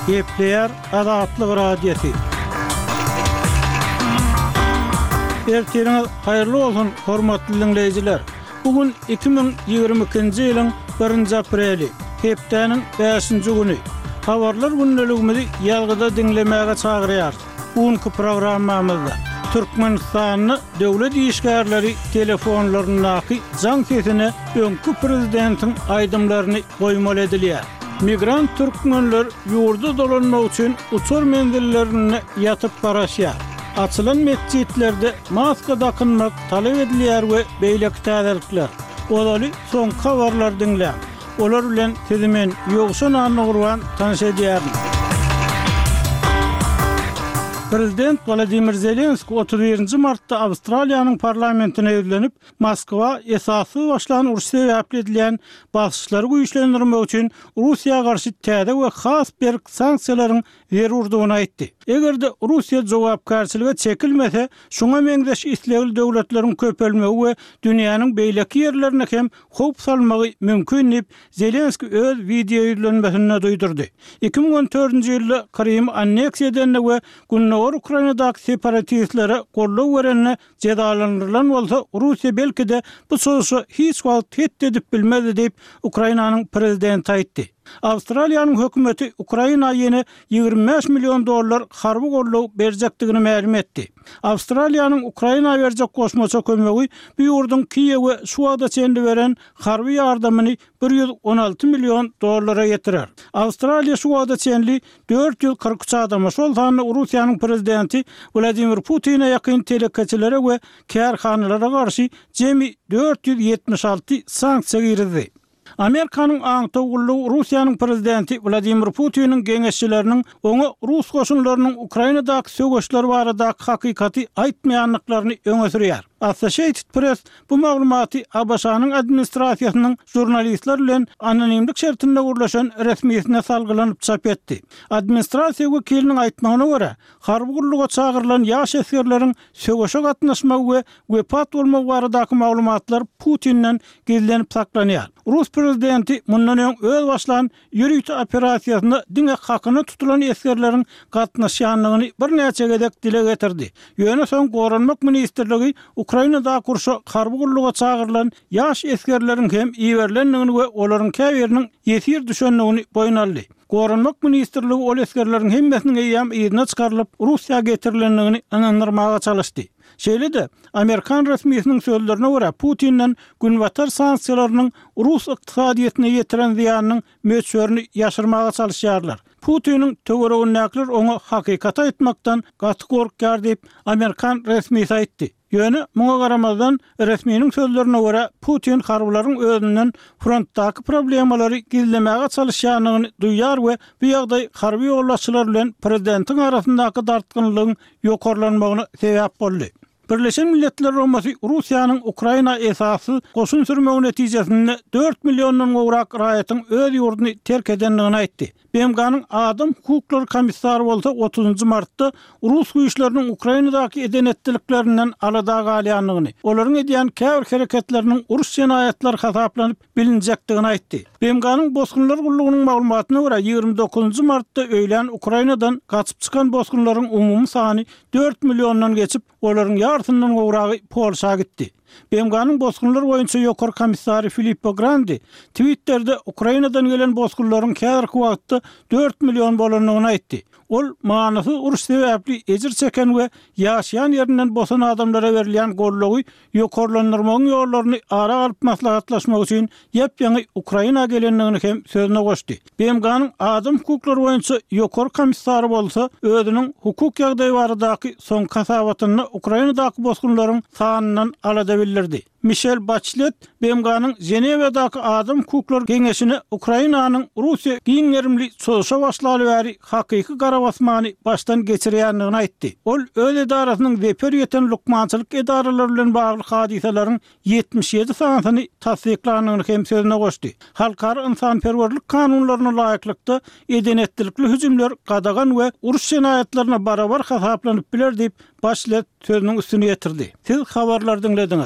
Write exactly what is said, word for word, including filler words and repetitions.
Gepleyer Azatlyk Radiosu. Erteniňiz haýyrly bolsun, hormatly dinleýijiler. Bugün iki bin ýygrimi ikinji ýylyň birinji apreli, hepdeniň beşinji güni. Habarlar günneligimizi ýalgyda dinlemäge çagyrýar. Bugünkü programmamyzda Türkmenistanyny döwlet işgärleri telefonlarynyňky jaň sesine öňkü prezidentiň aýdymlaryny goýmaly edilýär. Migrant türkmenler ýurda dolanmak üçin uçur mendillerini ýatyp baraşýar. Açılan mescitlerde maska takınmak talep edilýär we beýleki täzelikler. Olaly soň habarlar dinlä. Olar bilen tezimen ýogşan anly gurban tanış edýärim. Prezident Vladimir Zelenski otuz birinji martda Awstraliýanyň parlamentine ýüzlenip, Moskwa esasy başlan uruş sebäpli edilen basyşlary güýçlendirmek üçin Russiýa garşy täze we has bir sanksiýalaryň berurdugyny aýtdy. Egerde Russiýa jogapkarçylyga çekilmese, şoňa meňzeş islegil döwletleriň köpelmegi we dünýäniň beýleki ýerlerine hem howp salmagy mümkin diýip Zelenski öz video ýüzlenmesinde duýdurdy. iki bin on dördünji ýylda Krym anneksiýa edildi we Günnoğur Ukraynadaky separatistlere golluk berenne cezalandyrılan bolsa, Russiýa belki de bu sözü hiç wagt edip bilmedi diýip Ukrainanyň prezidenti aýtdy. Awstraliýanyň hökümeti Ukraina ýene ýygrimi beş milyon dollar harby golluk berjekdigini ma'lum etdi. Awstraliýanyň Ukraina berjek goşmaça kömegi bu ýurdun Kiýew we Şuwada çenli beren harby ýardamyny bir ýüz on alty milyon dollara ýetirer. Awstraliýa Şuwada çenli dört ýüz kırk üç adama şol sany Russiýanyň prezidenti Vladimir Putin'e ýakyn telekeçilere we kärhanalara garşy jemi dört ýüz ýetmiş alty sanksiýa girdi. Amerikanyň aňtogullugy Russiýanyň prezidenti Vladimir Putin'in geňeşçileriniň oňa Rus goşunlarynyň Ukrainadaky söwgeçleri baradaky hakykaty aýtmaýanlyklaryny öňe sürýär. Associated Press bu maglumaty A B S-nyň administrasiýasynyň jurnalistler bilen anonimlik şertinde gurlaşan resmiýetine salgylanyp çap etdi. Administrasiýa wekiliniň aýtmagyna görä, harby gurluga çagyrılan ýaş esgerleriň söwgeşe gatnaşmagy we wepat bolmagy baradaky maglumatlar Putin'den gizlenip saklanýar. Rus prezidenti mundan öň öz başlan ýürüýte operasiýasyna diňe hakyny tutulan esgerleriň gatnaşýanlygyny bir näçe gedek dile getirdi. Ýöne soň Gorunmak ministrligi Ukrainada kurşa harby gurluga çagyrılan ýaş esgerleriň hem iýerlendigini we olaryň käberiniň ýetir düşenligini boýun aldy. Gorunmak ministrligi ol esgerleriň hemmesiniň eýam ýerine çykarylyp Russiýa getirilendigini anandyrmaga çalışdy. Şeýle-de Amerikan resmiýetiniň sözlerine görä Putin'den günwatar sanksiýalarynyň Rus ykdysadyetine ýetiren ziýanynyň möçberini ýaşyrmaga çalışýarlar. Putin'in töweregini näkler oňa hakykaty aýtmakdan gaty gorkýar diýip Amerikan resmiýeti aýtdy. Ýöne muňa garamazdan resmiýiniň sözlerine görä Putin harbylaryň özünden frontdaky problemalary gizlemäge çalışýanyny duýar we bu ýagdaý harby ýollaşçylar bilen prezidentiň arasyndaky dartgynlygyň ýokarlanmagyna sebäp boldy. Birleşen Milletler Romasy Russiýanyň Ukraina esasy goşun sürmegi netijesinde dört milyondan gowrak raýatyň öz ýurduny terk edenligini aýtdy. B M G'nyň Adam Hukuklary komissary bolsa otuzynjy martda Rus güýçleriniň Ukrainadaky edenetdiliklerinden alada galýanlygyny, olaryň edýän käbir hereketleriniň uruş jenaýatlary hasaplanyp bilinjekdigini aýtdy. B M G'nyň bosgunlar gullugynyň maglumatyna görä ýygrimi dokuzynjy martda öýlen Ukrainadan gaçyp çykan bosgunlaryň umumy sany dört milyondan geçip olaryň ýartyndan gowragy Polşa gitdi. B M G'nyň bosgunlar boýunça ýokary komissary Filippo Grandi Twitter'de Ukrainadan gelen bosgunlaryň käbirki wagtda dört milyon bolanlygyny aýtdy. Ol manasy uruş sebäpli ejir çeken we ýaşaýan ýerinden bosan adamlara berilen gollugy ýokarlandyrmagyň ýollaryny ara alyp maslahatlaşmak üçin ýepýany Ukraina gelenligini hem sözüne goşdy. B M G'nyň adam hukuklary boýunça ýokary komissary bolsa, özüniň hukuk ýagdaýy baradaky soň kasabatyny Ukrainadaky bosgunlaryň sanynyň alada bildirdi. Michel Bachelet B M G'nyň Jenewadaky adam hukuklary geňeşini Ukrainanyň Russiýa giňerimli soşa başlary bäri hakyky garabasmany baştan geçirýändigini aýtdy. Ol öz edarasynyň weper ýeten lukmançylyk edaralary bilen bagly hadiselerin yetmiş ýedi sanatyny tasdiklanýanyny hem sözüne goşdy. Halkara insanperwerlik kanunlaryna laýyklykda edenetdilikli hüjümler gadagan we uruş jenaýatlaryna barabar hasaplanyp biler diýip Bachelet sözüniň üstüne ýetirdi. Siz habarlar dinlediňiz.